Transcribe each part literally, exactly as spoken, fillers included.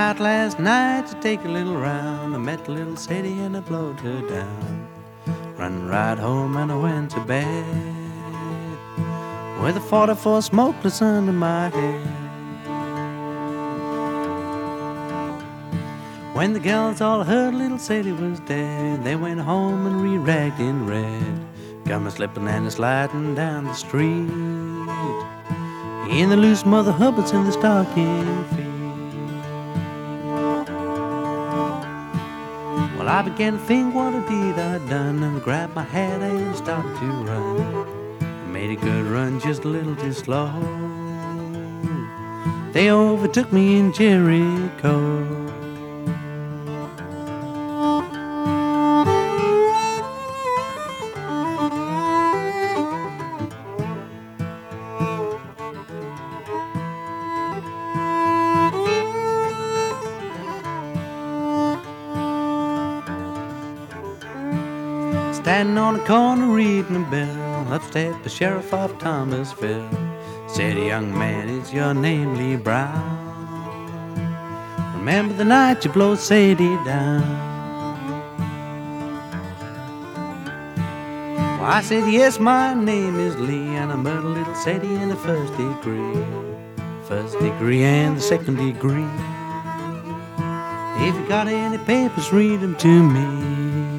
out last night to take a little round. I met a little Sadie and I blowed her down. Run right home and I went to bed with a forty-four smokeless under my head. When the girls all heard little Sadie was dead, they went home and re-ragged in red. Come a slipping and a sliding down the street in the loose Mother Hubbards in the stocking feet. Well, I began to think what a deed I'd done, and grabbed my hat and started to run. I made a good run, just a little too slow. They overtook me in Jericho. Standing on a corner reading a bill, up stepped the sheriff of Thomasville. Said, young man, is your name Lee Brown? Remember the night you blowed Sadie down? Well, I said, yes, my name is Lee, and I murdered little Sadie in the first degree. First degree and the second degree. If you got any papers, read them to me.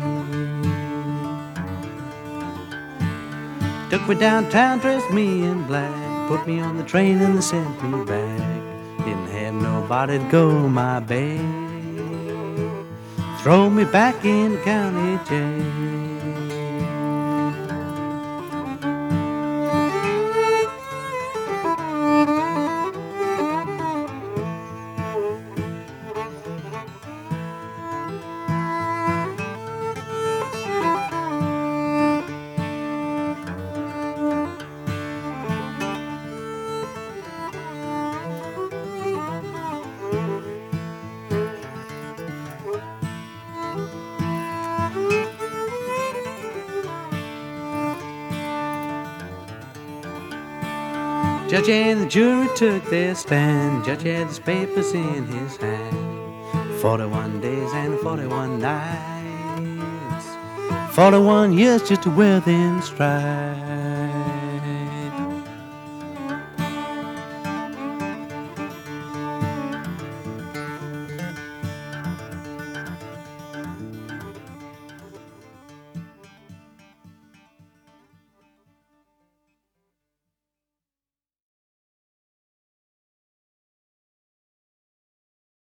Took me downtown, dressed me in black, put me on the train and they sent me back. Didn't have nobody to go my bag. Throw me back in the county jail. Judge and the jury took their stand. Judge had his papers in his hand. Forty-one days and forty-one nights, forty-one years just to wear them stripes.